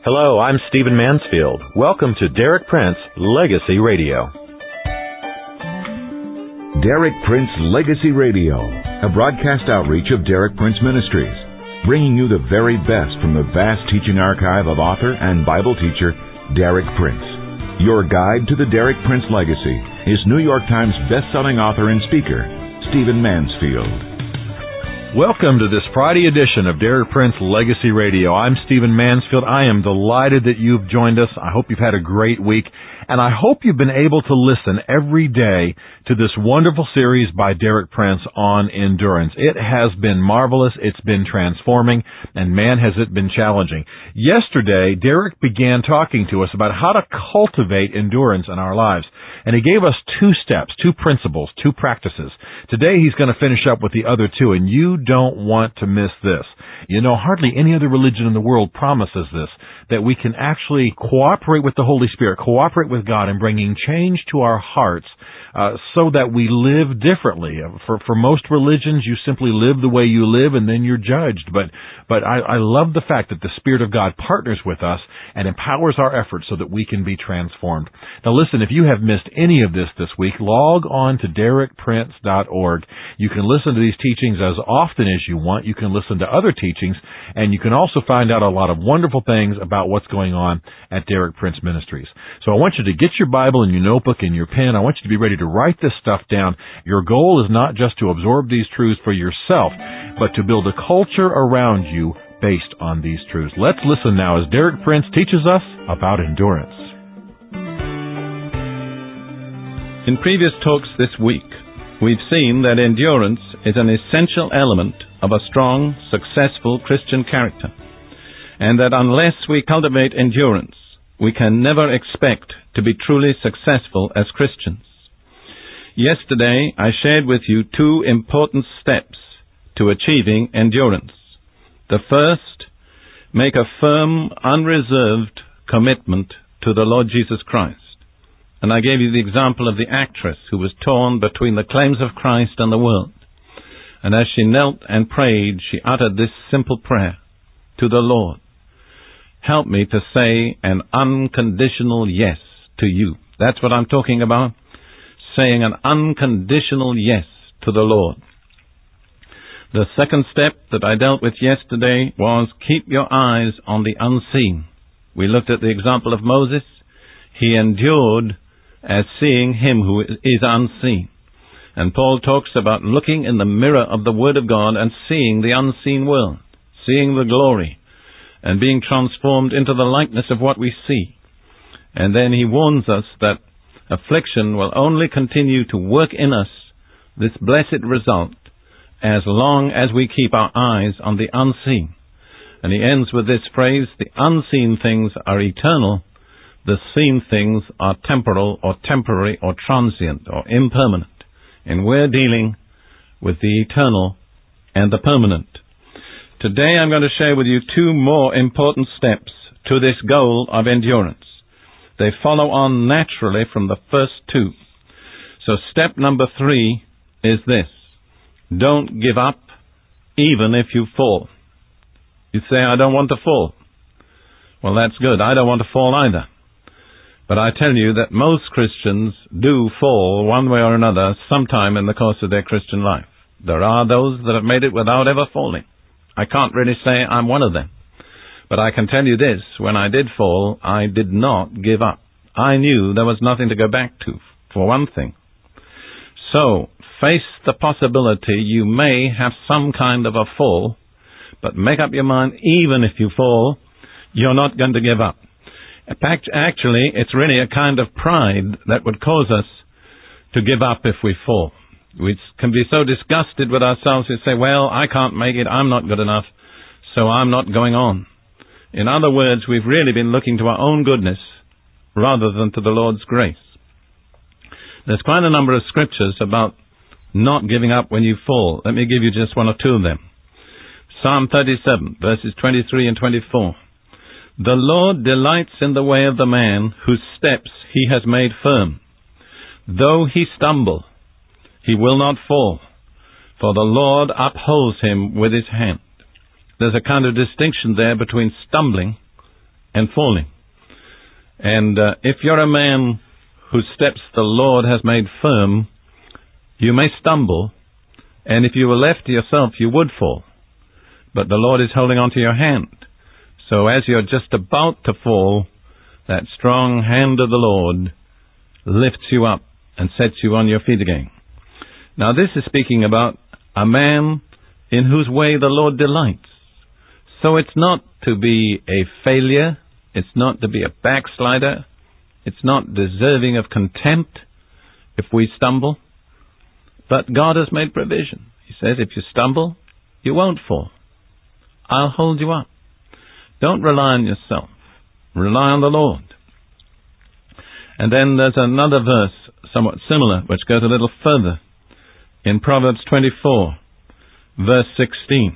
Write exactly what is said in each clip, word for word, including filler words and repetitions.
Hello, I'm Stephen Mansfield. Welcome to Derek Prince Legacy Radio. Derek Prince Legacy Radio, a broadcast outreach of Derek Prince Ministries, bringing you the very best from the vast teaching archive of author and Bible teacher Derek Prince. Your guide to the Derek Prince legacy is New York Times best-selling author and speaker, Stephen Mansfield. Welcome to this Friday edition of Derek Prince Legacy Radio. I'm Stephen Mansfield. I am delighted that you've joined us. I hope you've had a great week, and I hope you've been able to listen every day to this wonderful series by Derek Prince on endurance. It has been marvelous. It's been transforming, and man, has it been challenging. Yesterday, Derek began talking to us about how to cultivate endurance in our lives, and he gave us two steps, two principles, two practices. Today, he's going to finish up with the other two, and you don't want to miss this. You know, hardly any other religion in the world promises this, that we can actually cooperate with the Holy Spirit, cooperate with God in bringing change to our hearts uh, so that we live differently. For for most religions, you simply live the way you live and then you're judged. But but I, I love the fact that the Spirit of God partners with us and empowers our efforts so that we can be transformed. Now listen, if you have missed any of this this week, log on to derek prince dot org. You can listen to these teachings as often as you want. You can listen to other teachings, and you can also find out a lot of wonderful things about what's going on at Derek Prince Ministries. So I want you to get your Bible and your notebook and your pen. I want you to be ready to write this stuff down. Your goal is not just to absorb these truths for yourself, but to build a culture around you based on these truths. Let's listen now as Derek Prince teaches us about endurance. In previous talks this week, we've seen that endurance is an essential element of a strong, successful Christian character, and that unless we cultivate endurance, we can never expect to be truly successful as Christians. Yesterday, I shared with you two important steps to achieving endurance. The first, make a firm, unreserved commitment to the Lord Jesus Christ. And I gave you the example of the actress who was torn between the claims of Christ and the world. And as she knelt and prayed, she uttered this simple prayer to the Lord: help me to say an unconditional yes to you. That's what I'm talking about, saying an unconditional yes to the Lord. The second step that I dealt with yesterday was keep your eyes on the unseen. We looked at the example of Moses. He endured as seeing him who is unseen. And Paul talks about looking in the mirror of the Word of God and seeing the unseen world, seeing the glory, and being transformed into the likeness of what we see. And then he warns us that affliction will only continue to work in us this blessed result as long as we keep our eyes on the unseen. And he ends with this phrase: the unseen things are eternal, the seen things are temporal or temporary or transient or impermanent. And we're dealing with the eternal and the permanent. Today I'm going to share with you two more important steps to this goal of endurance. They follow on naturally from the first two. So step number three is this: don't give up even if you fall. You say, I don't want to fall. Well, that's good. I don't want to fall either. But I tell you that most Christians do fall one way or another sometime in the course of their Christian life. There are those that have made it without ever falling. I can't really say I'm one of them. But I can tell you this: when I did fall, I did not give up. I knew there was nothing to go back to, for one thing. So, face the possibility you may have some kind of a fall, but make up your mind, even if you fall, you're not going to give up. Actually, it's really a kind of pride that would cause us to give up if we fall. We can be so disgusted with ourselves, we say, well, I can't make it, I'm not good enough, so I'm not going on. In other words, we've really been looking to our own goodness rather than to the Lord's grace. There's quite a number of scriptures about not giving up when you fall. Let me give you just one or two of them. Psalm thirty-seven, verses twenty-three and twenty-four. The Lord delights in the way of the man whose steps he has made firm. Though he stumble, he will not fall, for the Lord upholds him with his hand. There's a kind of distinction there between stumbling and falling. And uh, if you're a man whose steps the Lord has made firm, you may stumble, and if you were left to yourself, you would fall. But the Lord is holding on to your hand. So as you're just about to fall, that strong hand of the Lord lifts you up and sets you on your feet again. Now this is speaking about a man in whose way the Lord delights. So it's not to be a failure. It's not to be a backslider. It's not deserving of contempt if we stumble. But God has made provision. He says, if you stumble, you won't fall. I'll hold you up. Don't rely on yourself. Rely on the Lord. And then there's another verse, somewhat similar, which goes a little further. In Proverbs twenty-four, verse sixteen.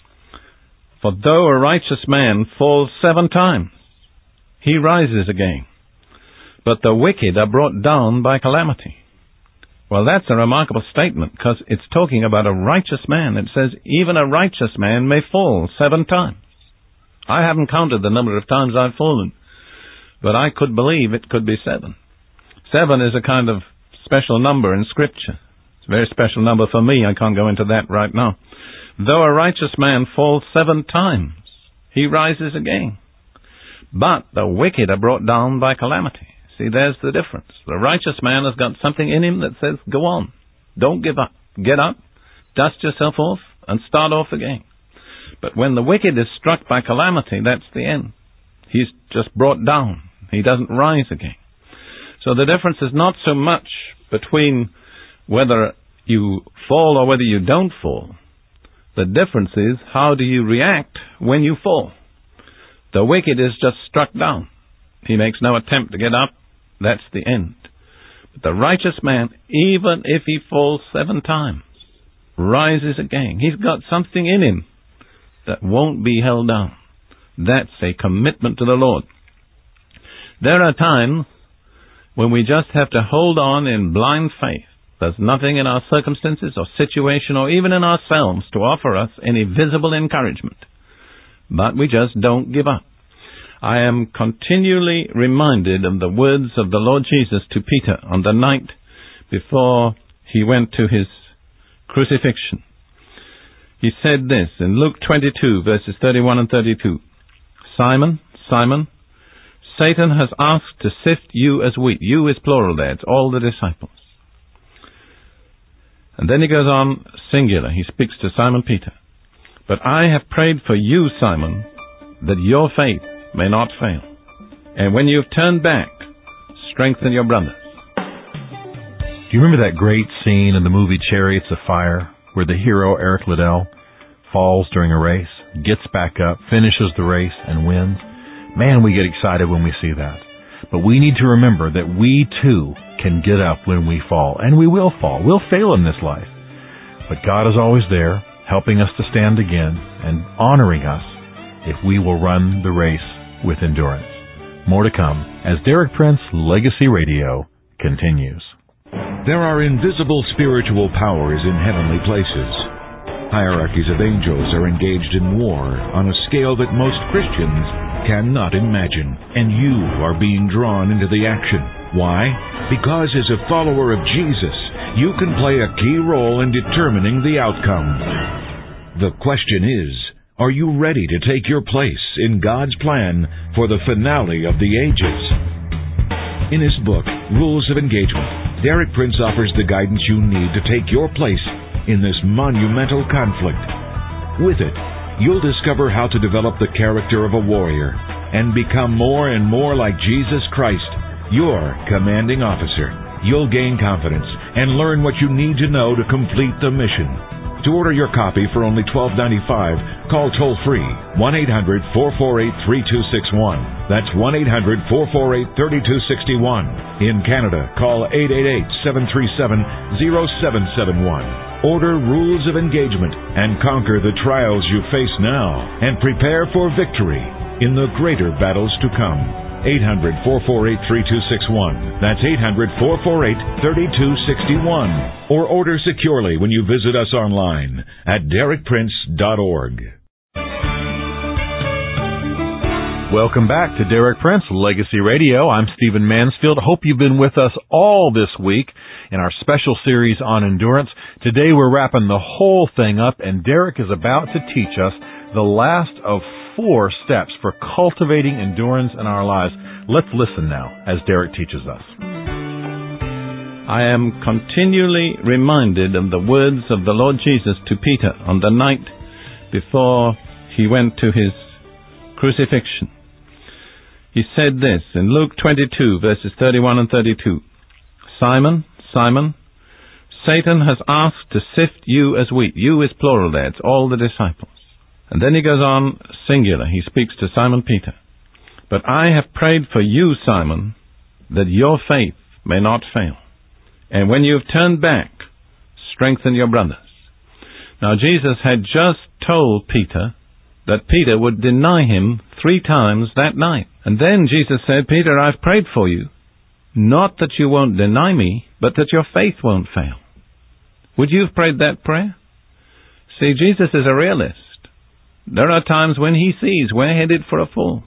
For though a righteous man falls seven times, he rises again. But the wicked are brought down by calamity. Well, that's a remarkable statement, because it's talking about a righteous man. It says, even a righteous man may fall seven times. I haven't counted the number of times I've fallen, but I could believe it could be seven. Seven is a kind of special number in Scripture. It's a very special number for me. I can't go into that right now. Though a righteous man falls seven times, he rises again. But the wicked are brought down by calamity. See, there's the difference. The righteous man has got something in him that says, go on. Don't give up. Get up, dust yourself off, and start off again. But when the wicked is struck by calamity, that's the end. He's just brought down. He doesn't rise again. So the difference is not so much between whether you fall or whether you don't fall. The difference is, how do you react when you fall? The wicked is just struck down. He makes no attempt to get up. That's the end. But the righteous man, even if he falls seven times, rises again. He's got something in him that won't be held down. That's a commitment to the Lord. There are times when we just have to hold on in blind faith. There's nothing in our circumstances or situation or even in ourselves to offer us any visible encouragement. But we just don't give up. I am continually reminded of the words of the Lord Jesus to Peter on the night before he went to his crucifixion. He said this in Luke twenty-two, verses thirty-one and thirty-two. Simon, Simon, Satan has asked to sift you as wheat. You is plural there. It's all the disciples. And then he goes on, singular. He speaks to Simon Peter. But I have prayed for you, Simon, that your faith may not fail. And when you've turned back, strengthen your brothers. Do you remember that great scene in the movie Chariots of Fire, where the hero, Eric Liddell, falls during a race, gets back up, finishes the race, and wins? Man, we get excited when we see that. But we need to remember that we, too, can get up when we fall. And we will fall. We'll fail in this life. But God is always there, helping us to stand again and honoring us if we will run the race with endurance. More to come as Derek Prince Legacy Radio continues. There are invisible spiritual powers in heavenly places. Hierarchies of angels are engaged in war on a scale that most Christians cannot imagine, and you are being drawn into the action. Why? Because as a follower of Jesus, you can play a key role in determining the outcome. The question is, are you ready to take your place in God's plan for the finale of the ages? In his book, Rules of Engagement, Derek Prince offers the guidance you need to take your place in this monumental conflict. With it, you'll discover how to develop the character of a warrior and become more and more like Jesus Christ, your commanding officer. You'll gain confidence and learn what you need to know to complete the mission. To order your copy for only twelve dollars and ninety-five cents, call toll-free one eight hundred, four four eight, three two six one. That's one eight hundred, four four eight, three two six one. In Canada, call eight eight eight, seven three seven, zero seven seven one. Order Rules of Engagement and conquer the trials you face now and prepare for victory in the greater battles to come. eight hundred, four four eight, three two six one. That's eight hundred, four four eight, three two six one. Or order securely when you visit us online at derek prince dot org. Welcome back to Derek Prince Legacy Radio. I'm Stephen Mansfield. Hope you've been with us all this week in our special series on endurance. Today we're wrapping the whole thing up, and Derek is about to teach us the last of four steps for cultivating endurance in our lives. Let's listen now as Derek teaches us. I am continually reminded of the words of the Lord Jesus to Peter on the night before he went to his crucifixion. He said this in Luke twenty-two, verses thirty-one and thirty-two. Simon, Simon, Satan has asked to sift you as wheat. You is plural there, it's all the disciples. And then he goes on, singular, he speaks to Simon Peter. But I have prayed for you, Simon, that your faith may not fail. And when you have turned back, strengthen your brothers. Now Jesus had just told Peter that Peter would deny him three times that night. And then Jesus said, Peter, I've prayed for you, not that you won't deny me, but that your faith won't fail. Would you have prayed that prayer? See, Jesus is a realist. There are times when he sees we're headed for a fall.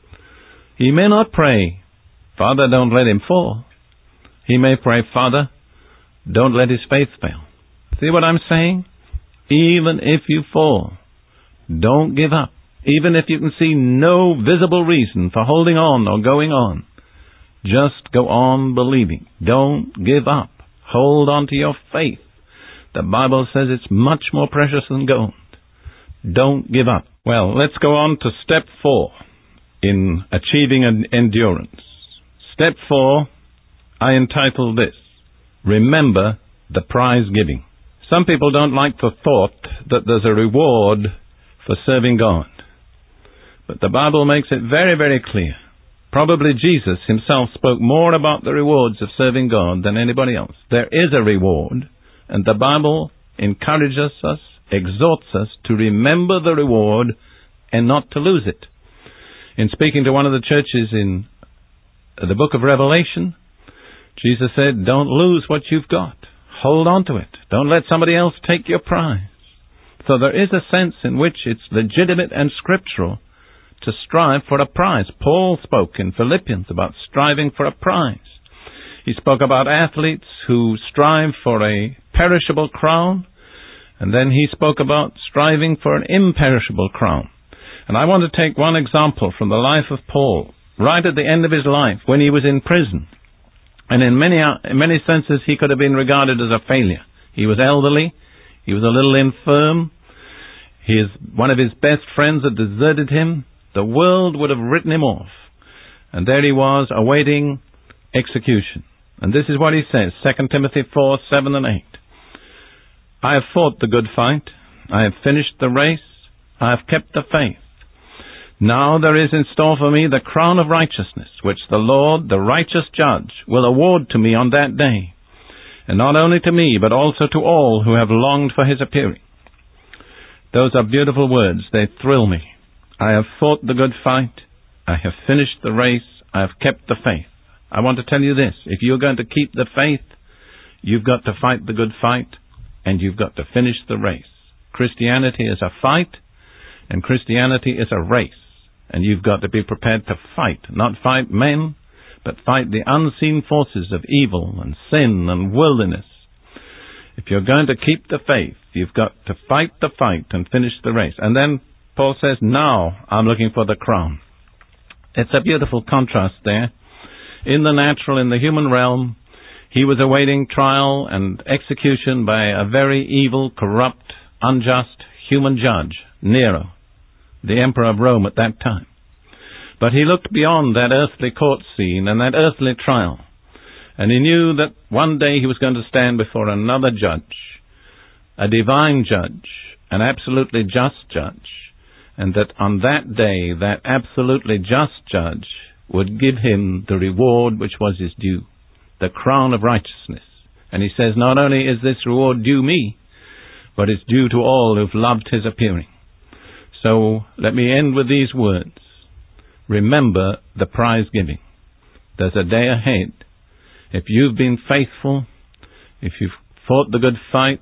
He may not pray, Father, don't let him fall. He may pray, Father, don't let his faith fail. See what I'm saying? Even if you fall, don't give up. Even if you can see no visible reason for holding on or going on, just go on believing. Don't give up. Hold on to your faith. The Bible says it's much more precious than gold. Don't give up. Well, let's go on to step four in achieving an endurance. Step four, I entitled this, Remember the Prize Giving. Some people don't like the thought that there's a reward for serving God. But the Bible makes it very, very clear. Probably Jesus himself spoke more about the rewards of serving God than anybody else. There is a reward, and the Bible encourages us, exhorts us to remember the reward and not to lose it. In speaking to one of the churches in the book of Revelation, Jesus said, don't lose what you've got. Hold on to it. Don't let somebody else take your prize. So there is a sense in which it's legitimate and scriptural to strive for a prize. Paul spoke in Philippians about striving for a prize. He spoke about athletes who strive for a perishable crown, and then he spoke about striving for an imperishable crown. And I want to take one example from the life of Paul, right at the end of his life, when he was in prison. And in many, in many senses, he could have been regarded as a failure. He was elderly. He was a little infirm. His, one of his best friends had deserted him. The world would have written him off. And there he was, awaiting execution. And this is what he says, Second Timothy four, seven and eight. I have fought the good fight. I have finished the race. I have kept the faith. Now there is in store for me the crown of righteousness, which the Lord, the righteous judge, will award to me on that day. And not only to me, but also to all who have longed for his appearing. Those are beautiful words. They thrill me. I have fought the good fight. I have finished the race. I have kept the faith. I want to tell you this. If you're going to keep the faith, you've got to fight the good fight, and you've got to finish the race. Christianity is a fight, and Christianity is a race. And you've got to be prepared to fight. Not fight men, but fight the unseen forces of evil and sin and worldliness. If you're going to keep the faith, you've got to fight the fight and finish the race. And then Paul says, now I'm looking for the crown. It's a beautiful contrast there. In the natural, in the human realm, he was awaiting trial and execution by a very evil, corrupt, unjust human judge, Nero, the emperor of Rome at that time. But he looked beyond that earthly court scene and that earthly trial, and he knew that one day he was going to stand before another judge, a divine judge, an absolutely just judge, and that on that day that absolutely just judge would give him the reward which was his due, the crown of righteousness. And he says, not only is this reward due me, but it's due to all who've loved his appearing. So let me end with these words. Remember the prize giving. There's a day ahead. If you've been faithful, if you've fought the good fight,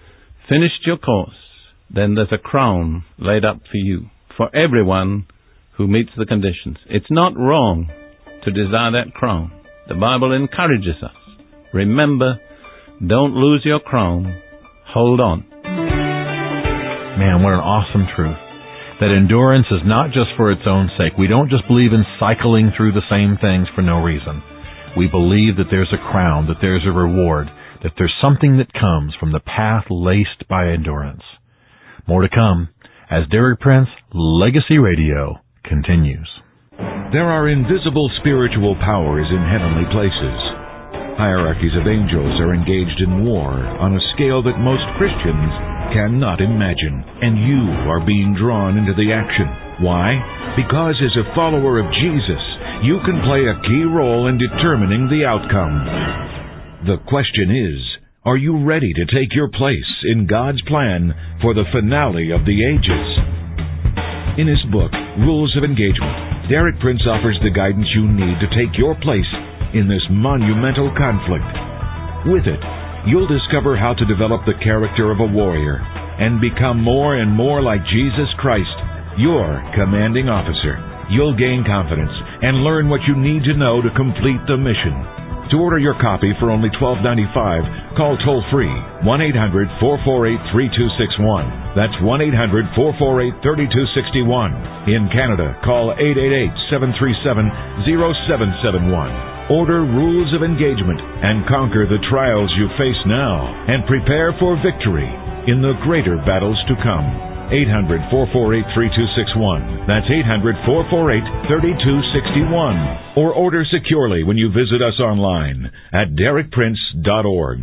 finished your course, then there's a crown laid up for you, for everyone who meets the conditions. It's not wrong to desire that crown. The Bible encourages us. Remember, don't lose your crown. Hold on. Man, what an awesome truth. That endurance is not just for its own sake. We don't just believe in cycling through the same things for no reason. We believe that there's a crown, that there's a reward, that there's something that comes from the path laced by endurance. More to come as Derek Prince Legacy Radio continues. There are invisible spiritual powers in heavenly places. Hierarchies of angels are engaged in war on a scale that most Christians cannot imagine, and you are being drawn into the action. Why? Because as a follower of Jesus, you can play a key role in determining the outcome. The question is, are you ready to take your place in God's plan for the finale of the ages? In his book, Rules of Engagement, Derek Prince offers the guidance you need to take your place in this monumental conflict. With it, you'll discover how to develop the character of a warrior and become more and more like Jesus Christ, your commanding officer. You'll gain confidence and learn what you need to know to complete the mission. To order your copy for only twelve dollars and ninety-five cents, call toll-free one eight hundred, four four eight, three two six one. That's one eight hundred, four four eight, three two six one. In Canada, call eight eight eight, seven three seven, zero seven seven one. Order Rules of Engagement and conquer the trials you face now and prepare for victory in the greater battles to come. eight hundred, four four eight, three two six one. That's eight hundred, four four eight, three two six one. Or order securely when you visit us online at derek prince dot org.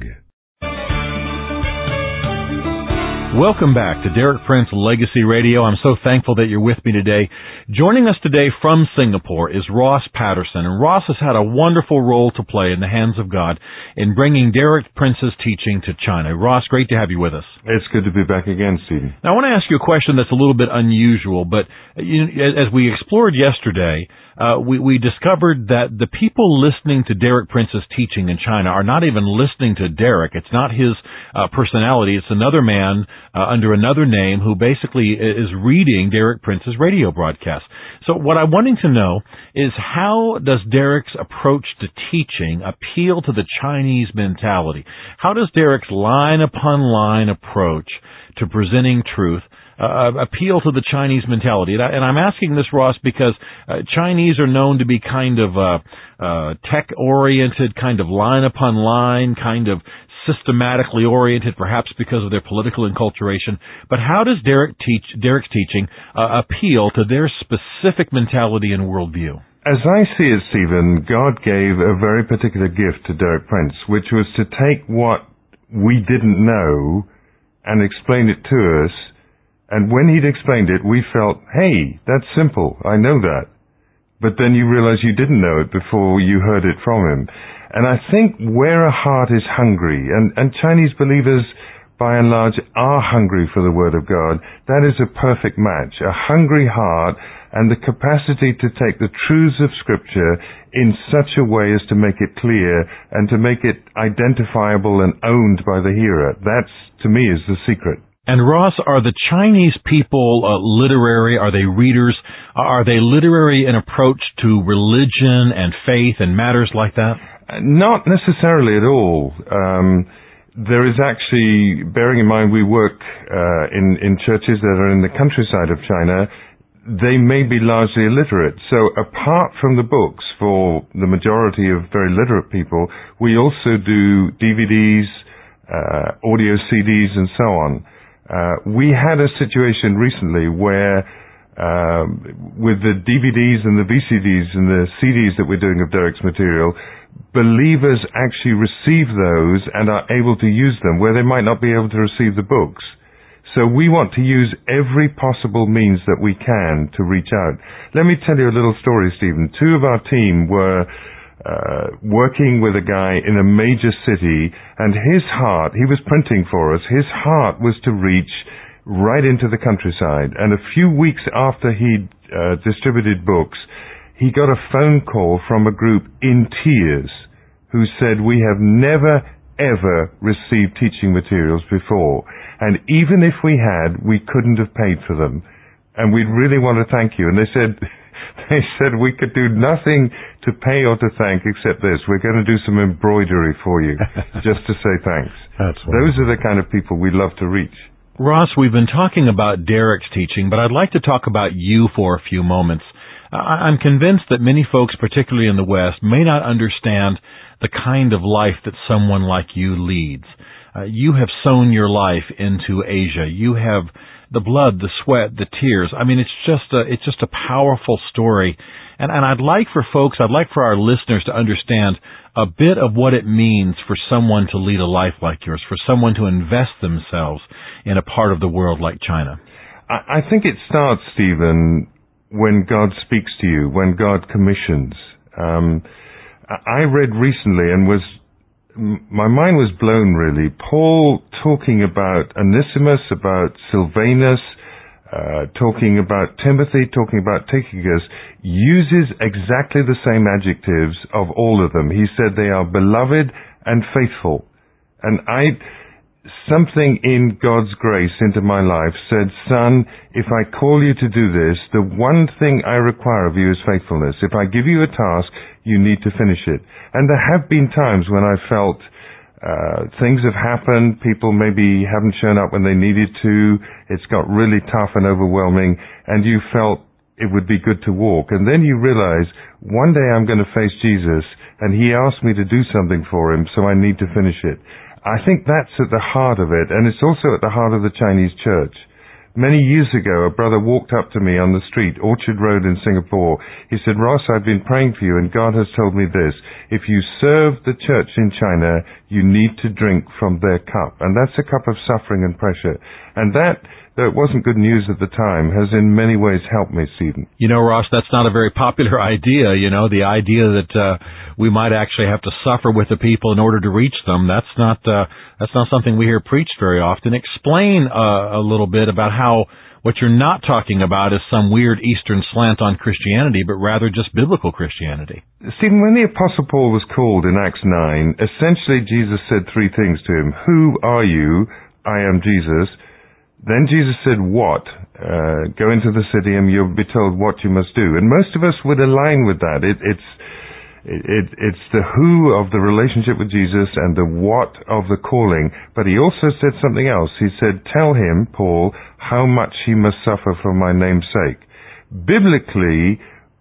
Welcome back to Derek Prince Legacy Radio. I'm so thankful that you're with me today. Joining us today from Singapore is Ross Patterson, and Ross has had a wonderful role to play in the hands of God in bringing Derek Prince's teaching to China. Ross, great to have you with us. It's good to be back again, Stephen. Now, I want to ask you a question that's a little bit unusual, but you, as we explored yesterday, Uh, we, we discovered that the people listening to Derek Prince's teaching in China are not even listening to Derek. It's not his uh, personality. It's another man uh, under another name who basically is reading Derek Prince's radio broadcast. So what I'm wanting to know is, how does Derek's approach to teaching appeal to the Chinese mentality? How does Derek's line upon line approach to presenting truth Uh, appeal to the Chinese mentality? And, I, and I'm asking this, Ross, because uh, Chinese are known to be kind of uh, uh, tech-oriented, kind of line upon line, kind of systematically oriented, perhaps because of their political enculturation. But how does Derek teach, Derek's teaching uh, appeal to their specific mentality and worldview? As I see it, Stephen, God gave a very particular gift to Derek Prince, which was to take what we didn't know and explain it to us. And when he'd explained it, we felt, hey, that's simple, I know that. But then you realize you didn't know it before you heard it from him. And I think where a heart is hungry, and, and Chinese believers, by and large, are hungry for the Word of God, that is a perfect match. A hungry heart and the capacity to take the truths of Scripture in such a way as to make it clear and to make it identifiable and owned by the hearer. That's, to me, is the secret. And Ross, are the Chinese people uh, literary? Are they readers? Are they literary in approach to religion and faith and matters like that? Not necessarily at all. Um, there is actually, bearing in mind we work uh, in, in churches that are in the countryside of China, they may be largely illiterate. So apart from the books, for the majority of very literate people, we also do D V Ds, uh, audio C Ds, and so on. Uh, we had a situation recently where, um, with the D V Ds and the V C Ds and the C Ds that we're doing of Derek's material, believers actually receive those and are able to use them where they might not be able to receive the books. So we want to use every possible means that we can to reach out. Let me tell you a little story, Stephen. Two of our team were Uh, working with a guy in a major city, and his heart, he was printing for us, his heart was to reach right into the countryside. And a few weeks after he'd uh, distributed books, he got a phone call from a group in tears who said, we have never, ever received teaching materials before. And even if we had, we couldn't have paid for them. And we'd really want to thank you. And they said, they said we could do nothing to pay or to thank except this. We're going to do some embroidery for you just to say thanks. That's Those are the kind of people we love to reach. Ross, we've been talking about Derek's teaching, but I'd like to talk about you for a few moments. I'm convinced that many folks, particularly in the West, may not understand the kind of life that someone like you leads. Uh, you have sown your life into Asia. You have the blood, the sweat, the tears. I mean, it's just a, it's just a powerful story. And, and I'd like for folks, I'd like for our listeners to understand a bit of what it means for someone to lead a life like yours, for someone to invest themselves in a part of the world like China. I, I think it starts, Stephen, when God speaks to you, when God commissions. Um, I read recently and was my mind was blown, really. Paul talking about Onesimus, about Silvanus, uh, talking about Timothy, talking about Tychicus, uses exactly the same adjectives of all of them. He said they are beloved and faithful. And I, something in God's grace into my life said, son, if I call you to do this, the one thing I require of you is faithfulness. If I give you a task, you need to finish it. And there have been times when I felt uh, things have happened, people maybe haven't shown up when they needed to, it's got really tough and overwhelming, and you felt it would be good to walk. And then you realize, one day I'm going to face Jesus, and he asked me to do something for him, so I need to finish it. I think that's at the heart of it, and it's also at the heart of the Chinese church. Many years ago, a brother walked up to me on the street, Orchard Road in Singapore. He said, Ross, I've been praying for you, and God has told me this. If you serve the church in China, you need to drink from their cup. And that's a cup of suffering and pressure. And that, though it wasn't good news at the time, has in many ways helped me, Stephen. You know, Ross, that's not a very popular idea, you know, the idea that uh, we might actually have to suffer with the people in order to reach them. That's not uh, that's not something we hear preached very often. Explain uh, a little bit about how what you're not talking about is some weird Eastern slant on Christianity, but rather just biblical Christianity. Stephen, when the Apostle Paul was called in Acts nine, essentially Jesus said three things to him. Who are you? I am Jesus. Then Jesus said, what? Uh, go into the city and you'll be told what you must do. And most of us would align with that. It, it's, it, it's the who of the relationship with Jesus and the what of the calling. But he also said something else. He said, tell him, Paul, how much he must suffer for my name's sake. Biblically,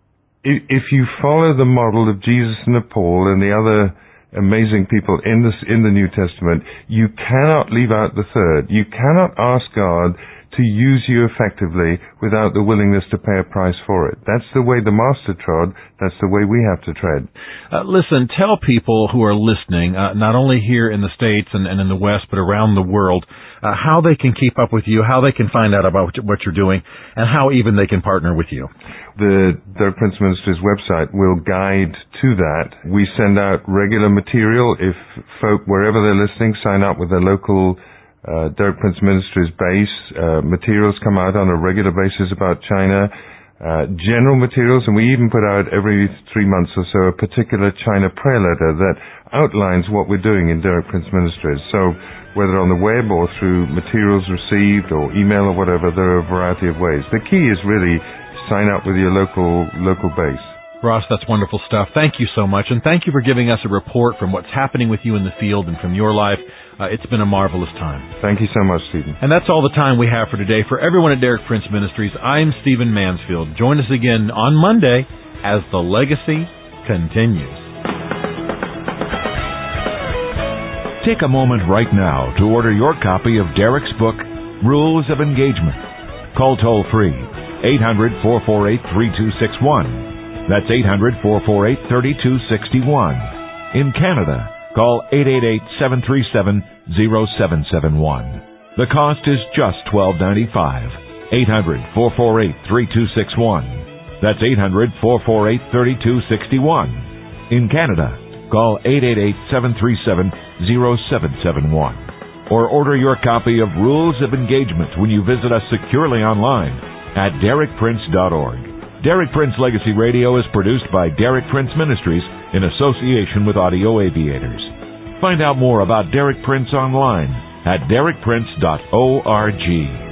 if you follow the model of Jesus and of Paul and the other amazing people in this in the New Testament, you cannot leave out the third. You cannot ask God to use you effectively without the willingness to pay a price for it. That's the way the Master trod. That's the way we have to tread. Uh, listen, tell people who are listening, uh, not only here in the States and, and in the West, but around the world, uh, how they can keep up with you, how they can find out about what you're doing, and how even they can partner with you. The Derek Prince Ministries website will guide to that. We send out regular material. If folk, wherever they're listening, sign up with their local uh, Derek Prince Ministries base, uh, materials come out on a regular basis about China, uh, general materials, and we even put out every three months or so a particular China prayer letter that outlines what we're doing in Derek Prince Ministries. So whether on the web or through materials received or email or whatever, there are a variety of ways. The key is really sign up with your local local base. Ross, that's wonderful stuff. Thank you so much, and thank you for giving us a report from what's happening with you in the field and from your life. Uh, it's been a marvelous time. Thank you so much, Stephen. And that's all the time we have for today. For everyone at Derek Prince Ministries, I'm Stephen Mansfield. Join us again on Monday as the legacy continues. Take a moment right now to order your copy of Derek's book, Rules of Engagement. Call toll-free eight hundred, four four eight, three two six one. That's eight hundred, four four eight, three two six one. In Canada, call eight eight eight, seven three seven, zero seven seven one. The cost is just twelve ninety-five. eight hundred, four four eight, three two six one. That's eight hundred, four four eight, three two six one. In Canada, call eight eight eight, seven three seven, zero seven seven one. Or order your copy of Rules of Engagement when you visit us securely online at derek prince dot org. Derek Prince Legacy Radio is produced by Derek Prince Ministries in association with Audio Aviators. Find out more about Derek Prince online at derek prince dot org.